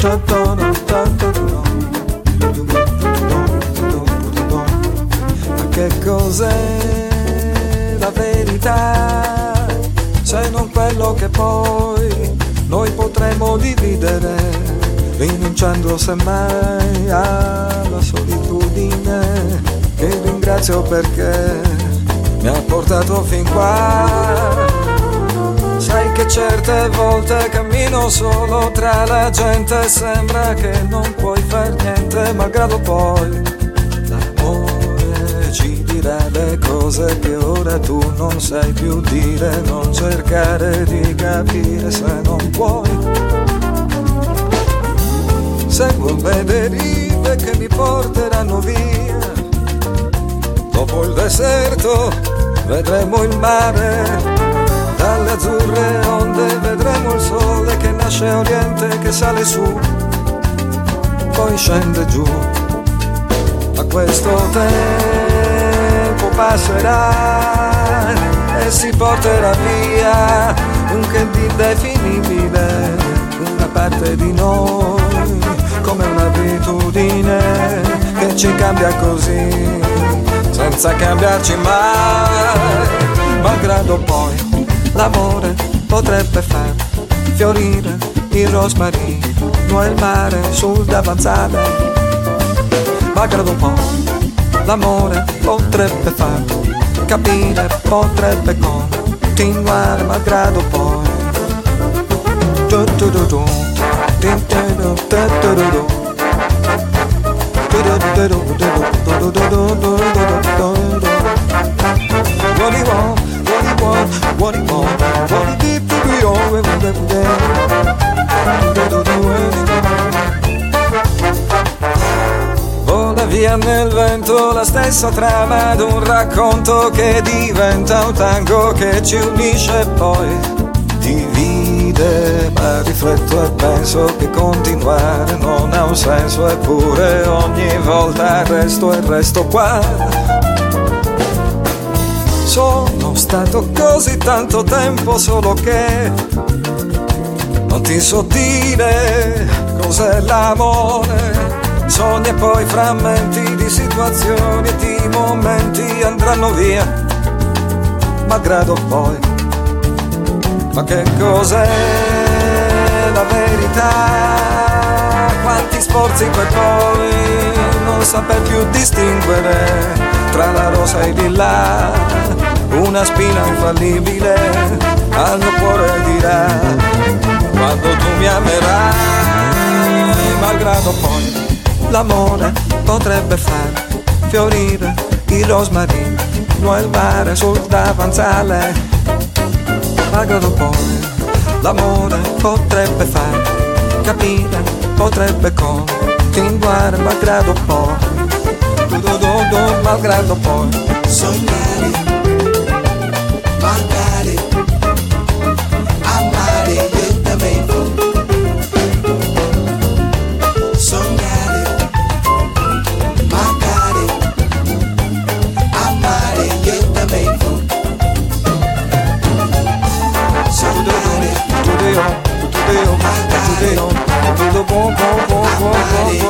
Ma che cos'è la verità se non quello che poi noi potremo dividere, rinunciando semmai alla solitudine, che ringrazio perché mi ha portato fin qua. Sai che certe volte cammino solo tra la gente, sembra che non puoi far niente, malgrado poi l'amore ci dirà le cose che ora tu non sai più dire. Non cercare di capire se non puoi. Seguo le derive che mi porteranno via. Dopo il deserto vedremo il mare, dalle azzurre onde vedremo il sole che nasce a oriente, che sale su, poi scende giù. Ma questo tempo passerà e si porterà via un che di indefinibile, una parte di noi, come un'abitudine che ci cambia così, senza cambiarci mai. Malgrado poi l'amore potrebbe far fiorire il rosmarino e il mare sul davanzale. Malgrado poi l'amore potrebbe far capire, potrebbe continuare. Malgrado poi what he want, what he want, what he want, what he did to be all every day. Vola via nel vento la stessa trama d'un racconto che diventa un tango che ci unisce e poi divide. Ma rifletto e penso che continuare non ha un senso, eppure ogni volta resto e resto qua. Sono stato così tanto tempo solo che non ti so dire cos'è l'amore. Sogni e poi frammenti di situazioni e di momenti andranno via, malgrado poi. Ma che cos'è la verità? Quanti sforzi poi non saper più distinguere tra la rosa e il lilla, una spina infallibile al mio cuore dirà quando tu mi amerai. Malgrado poi l'amore potrebbe far fiorire il rosmarino e il mare sul davanzale. Malgrado poi l'amore potrebbe far capire, potrebbe continuare. Malgrado poi malgrado poi sognare, magari amare io também vou. Sognare, magari amare io também vou. Sognare, tudo bom, bom, bom, bom, bom.